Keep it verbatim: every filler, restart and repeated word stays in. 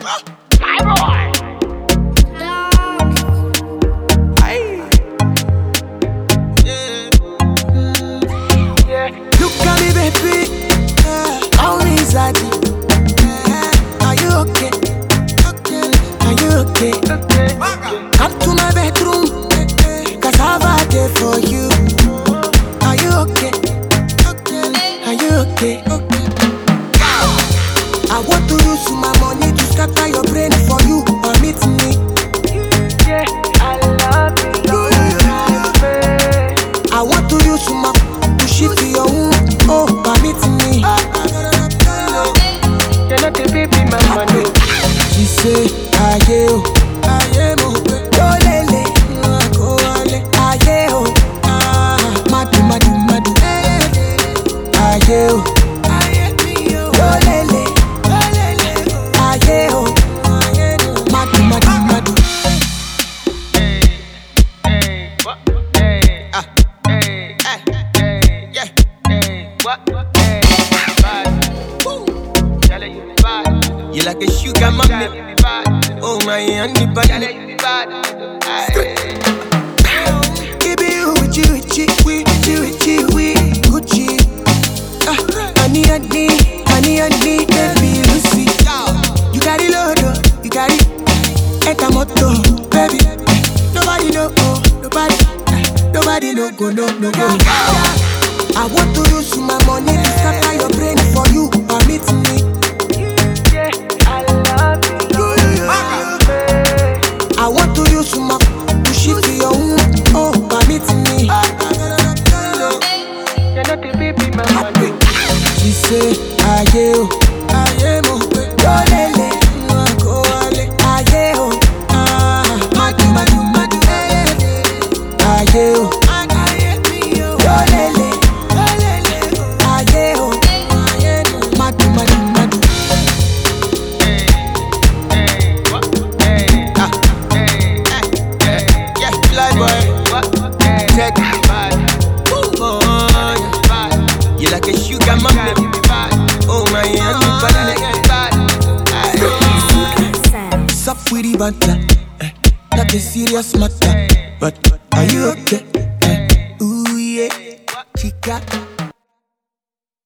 My boy. Look at me, baby. How is that? Are you okay? Are you okay? Come to my bedroom, cause I've had it for you. Are you okay? Are you okay? I want to use my money to scatter your brain for you. Permit me. Yeah, I love you. I want to use my to shift your womb. Oh, permit me. You're not the baby, my money. She say, aye oh, aye mo, yo lele, go ale, aye oh, ah, madu madu madu, aye oh, yo lele, aye oh, madu madu madu. Hey, what? Hey, ah, hey, hey, yeah, hey, what? Hey, bad. Woo. Yalla, you be bad. You like a sugar mommy, You be bad. oh my honey Yalla, bunny. you be bad. Aye. Give you with you, with you, with you, with you, with Gucci. Ah, honey, honey, honey, honey, baby, Lucy. You got it low, you got it. Eta moto, baby. Nobody know, oh, nobody, nobody know, go, no, no, go. I want to use my money to scatter your brain for you. Permit me. Yeah, I love you. I want to use my to shift your womb. Oh, permit me. You're not the baby, my money. She say, aye oh, aye mo, yo lele, go ale, aye oh, ah, madu madu madu, aye oh, yo lele, aye oh, madu madu madu. Hey, hey, what? Hey, ah, hey, hey, yeah, fly boy. What? Hey, Take it. bad. Oh, Bad. you like a sugar You mommy, be bad. oh my honey You bunny. be bad. Aye. Sup with the banter, eh, not a serious matter. But are you okay? Eh, ooh yeah, chica.